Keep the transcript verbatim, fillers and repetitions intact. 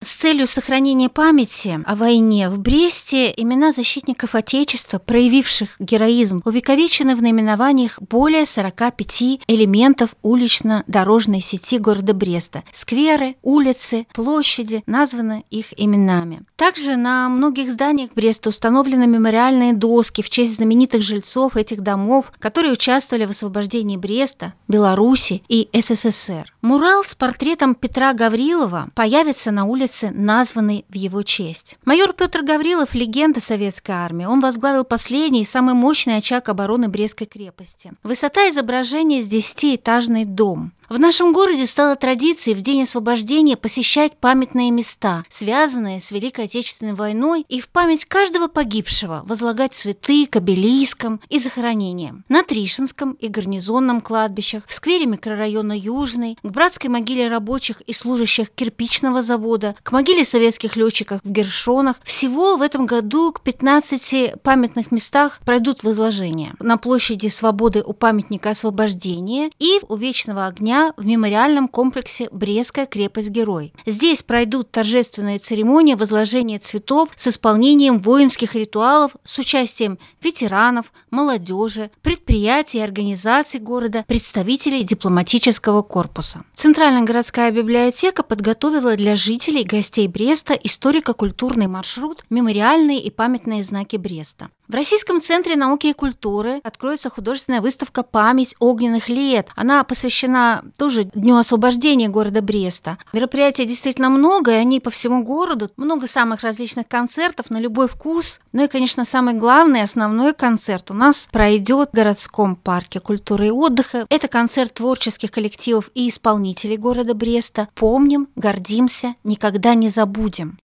С целью сохранения памяти о войне в Бресте имена защитников Отечества, проявивших героизм, увековечены в наименованиях более сорока пяти элементов улично-дорожной сети города Бреста. Скверы, улицы, площади названы их именами. Также на многих зданиях Бреста установлены мемориальные доски в честь знаменитых жильцов этих домов, которые участвовали в освобождении Бреста, Беларуси и СССР. Мурал с портретом Петра Гаврилова появится на улице, названный в его честь. Майор Петр Гаврилов – легенда советской армии. Он возглавил последний и самый мощный очаг обороны Брестской крепости. Высота изображения с десятиэтажный дом. В нашем городе стало традицией в День освобождения посещать памятные места, связанные с Великой Отечественной войной, и в память каждого погибшего возлагать цветы к обелискам и захоронениям. На Тришинском и Гарнизонном кладбищах, в сквере микрорайона Южный, к братской могиле рабочих и служащих кирпичного завода, к могиле советских летчиков в Гершонах. Всего в этом году к пятнадцати памятных местах пройдут возложения. На площади Свободы у памятника освобождения и у Вечного огня в мемориальном комплексе «Брестская крепость-герой». Здесь пройдут торжественные церемонии возложения цветов с исполнением воинских ритуалов с участием ветеранов, молодежи, предприятий и организаций города, представителей дипломатического корпуса. Центральная городская библиотека подготовила для жителей и гостей Бреста историко-культурный маршрут «Мемориальные и памятные знаки Бреста». В Российском центре науки и культуры откроется художественная выставка «Память огненных лет». Она посвящена тоже Дню освобождения города Бреста. Мероприятий действительно много, и они по всему городу. Много самых различных концертов на любой вкус. Ну и, конечно, самый главный, основной концерт у нас пройдет в городском парке культуры и отдыха. Это концерт творческих коллективов и исполнителей города Бреста. Помним, гордимся, никогда не забудем.